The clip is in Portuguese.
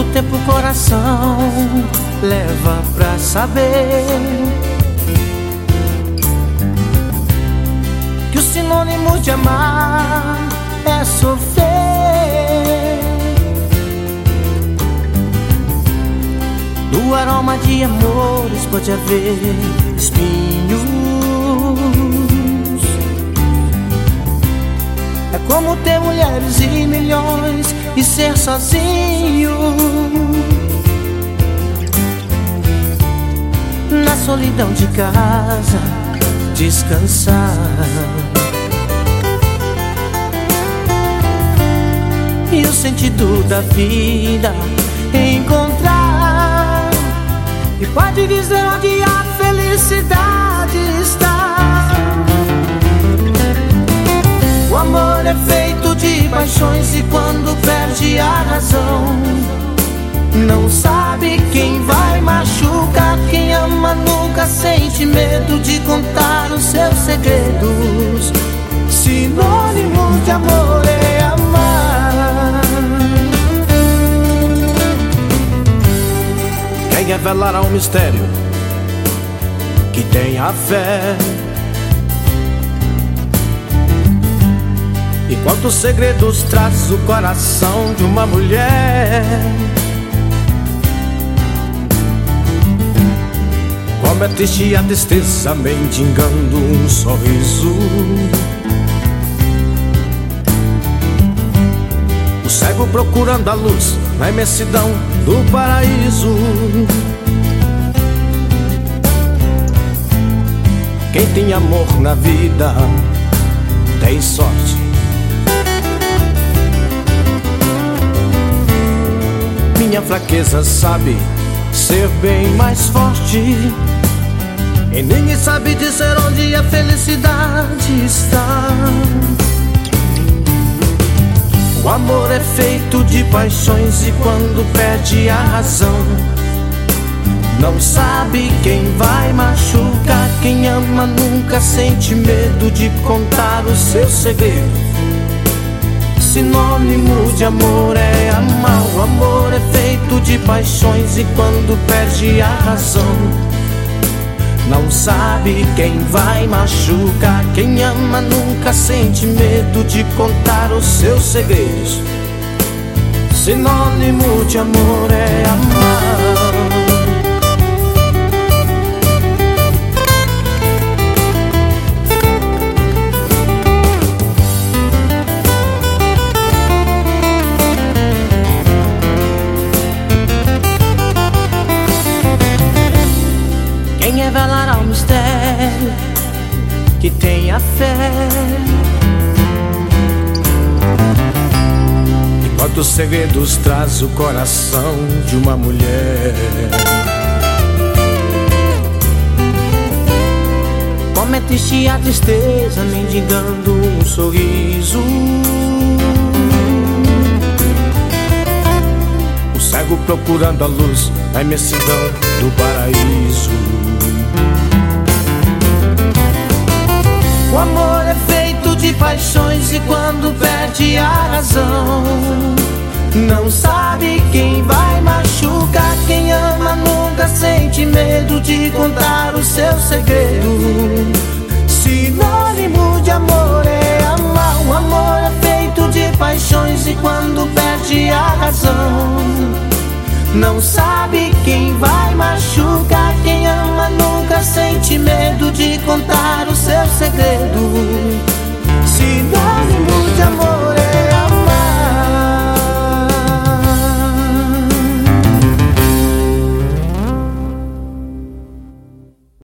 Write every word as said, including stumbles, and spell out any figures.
Quanto tempo o coração leva pra saber que o sinônimo de amar é sofrer? No aroma de amores pode haver espinhos. É como ter mulheres e milhões e ser sozinho na solidão de casa, descansar. E o sentido da vida encontrar. E pode dizer onde a felicidade está. O amor é feito de paixões e quando perde a razão, não sabe quem vai machucar. Quem ama nunca sente medo de contar os seus segredos. Sinônimo de amor é amar. Quem revelará o mistério que tem a fé? E quantos segredos traz o coração de uma mulher? Como é triste a tristeza mendigando um sorriso. O cego procurando a luz na imensidão do paraíso. Quem tem amor na vida tem sorte. Minha fraqueza sabe ser bem mais forte. E ninguém sabe dizer onde a felicidade está. O amor é feito de paixões e quando perde a razão, não sabe quem vai machucar. Quem ama nunca sente medo de contar os seus segredos. Sinônimo de amor é amar. O amor é feito de paixões e quando perde a razão, não sabe quem vai machucar. Quem ama nunca sente medo de contar os seus segredos. Sinônimo de amor é amar. Quem revelará o mistério que tem a fé? E quantos segredos traz o coração de uma mulher? Como é triste a tristeza mendigando um sorriso. O cego procurando a luz na imensidão do paraíso. O amor é feito de paixões e quando perde a razão, não sabe quem vai machucar. Quem ama nunca sente medo de contar o seu segredo. Sinônimo de amor é amar. O amor é feito de paixões e quando perde a razão, não sabe quem vai machucar. Quem ama nunca sente medo de contar o seu segredo.